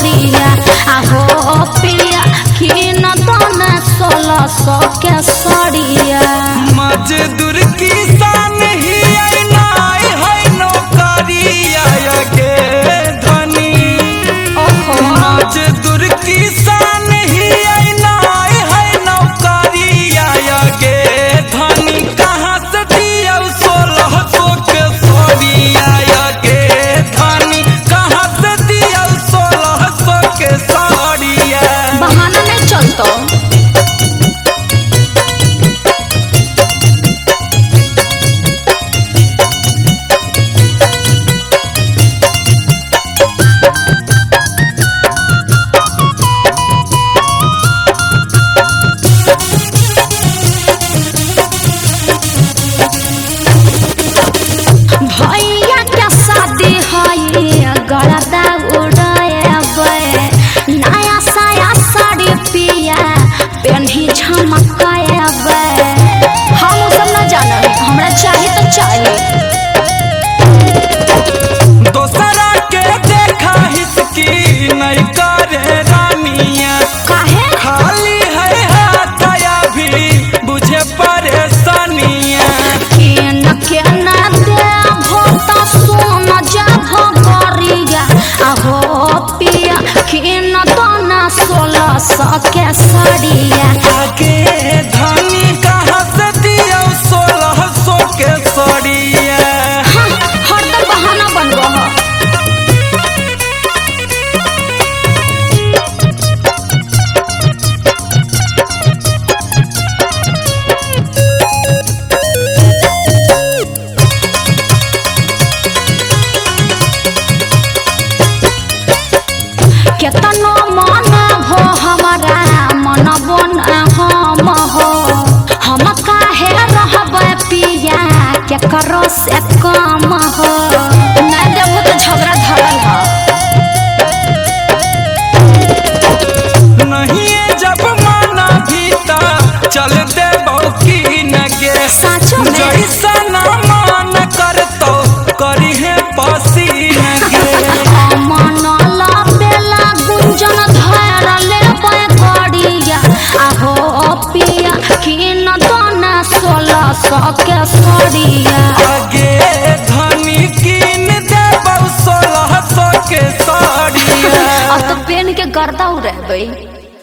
सड़िया आहो पिया किन दाना 1600 के सड़िया मजदूर किसान ही नाई है नौकरिया के धनी मजदूर किसान ही नाई है नौकरिया के धनी कहाँ से दिया 1600 के सड़िया के धनी कहाँ से दिया 1600 के सड़िया बहाना नहीं चलतो भैया के शादी है गड़दा उड़ाएबे नया साया साड़ी पिया पेन्ही झमकाएबे हम सब न जाने हमरा चाहिए तो चाहिए दोसरा के देखा हिसकी नहीं करे रानिया काहे खाली है हाथ या भी बुझे परेशानिया केन दे भोता सोन जा भगरिया आहो पिया केन दाना 1600 के सड़िया आगे धनी कहाँ से दिया 1600 के सड़िया हरदम बहाना बनबो ह केतनो मन हो हमारा मन बन हम हो हम काहे रहबे पिया के करो से कम हो नहीं देबो तो झगड़ा धरल ह नहीं जब माना भीता चल दे बौकी नगे साचो में जैसा ना मान कर तो करी है पसीना के मन बेला गुंजन धर लेबे गड़िया आहो पिया किन दाना 1600 के सड़िया आगे धनी कीन दे 1600 के साड़िया अब तो पेन के गर्दा उड़ेबे।